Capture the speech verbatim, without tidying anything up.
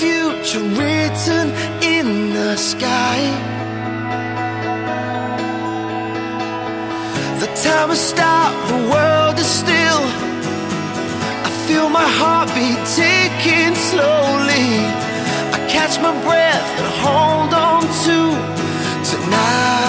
future written in the sky. The time has stopped, the world is still. I feel my heartbeat ticking slowly. I catch my breath and hold on to tonight.